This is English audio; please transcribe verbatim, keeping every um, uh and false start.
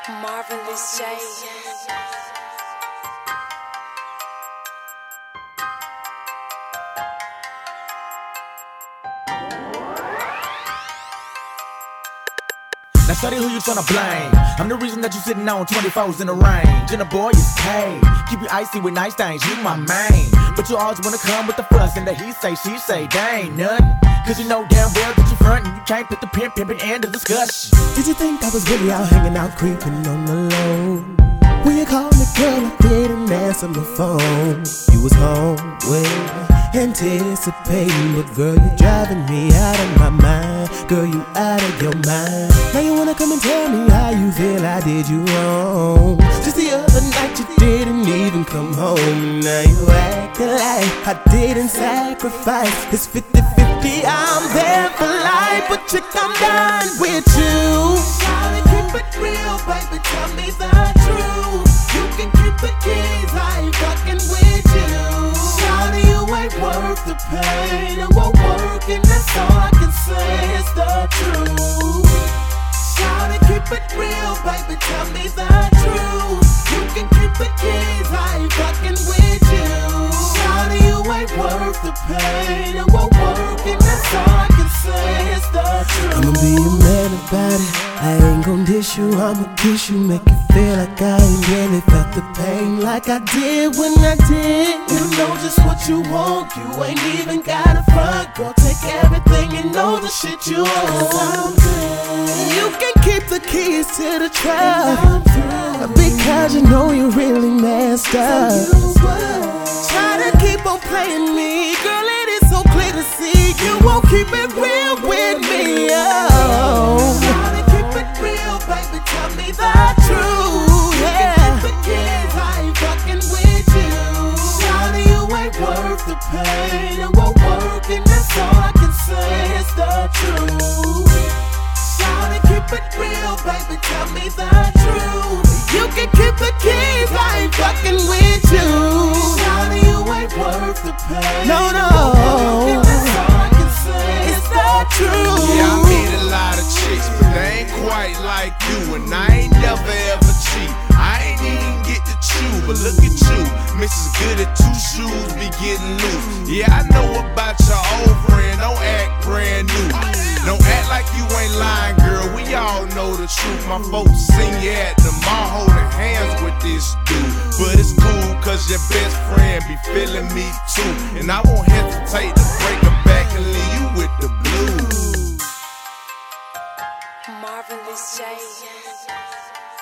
Marvelous J. Now study who you tryna blame. I'm the reason that you sitting on twenty-fours in the range. And the boy is paid. Keep you icy with nice things, you my main. But you always wanna come with the fuss and the he say, she say, they ain't nothing. Cause you know damn well that you front and you can't put the pimp pimpin' in the discussion. Did you think I was really out hanging out, creeping on the low? When you called me, girl, I didn't answer my phone. You was home with anticipating, but girl, you driving me out of my mind. Girl, you out of your mind. Now you wanna come and tell me how you feel I did you wrong. Just the other night you didn't even come home. Now you acting like I didn't sacrifice. It's fifty fifty, I'm there for life, but you come done with you. Gotta keep it real, baby, tell me the truth. You can keep the keys, I ain't fucking with you. Shawty, you ain't worth the pain. It won't work, and that's all I can say is the truth. Shawty, keep it real, baby, tell me the truth. You can keep the keys, I ain't fucking with you. Shawty, you ain't worth the pain. It won't work, and that's all I can say is the truth. I'ma be a man about it. I ain't gon' dish you, I'ma kiss you, make you feel like I ain't really felt the pain like I did when I did. You know just what you want, you ain't even got a front. Girl, take everything, you know the shit you want. You can keep the keys to the truck, because you know you really messed up. Try to keep on playing me, girl, it is so clear to see. You won't keep it real with me, oh. Try to keep it real, baby, tell me the truth, yeah. You can keep the kids, I ain't fucking with you. Shawty, you ain't worth the pain. It won't work, and that's all I can say is the truth. Shawty, keep it real, baby, tell me the truth. You can keep the keys, I ain't fucking with you. Shawty, you ain't worth the pain. No, no, and that's all I can say is the truth. Yeah, I meet a lot of chicks, but they ain't quite like you, and I ain't never ever cheat. I ain't even get to chew, but look at you, Missus Good at two shoes, be getting loose. Yeah, I know about your old friend, don't act brand new. Don't act like you ain't lying, girl, we all know the truth. My folks seen you at the mall holding hands with this dude. But it's cool, cause your best friend be feeling me too. And I won't hesitate to break her back and leave you with the blues. Marvelous J.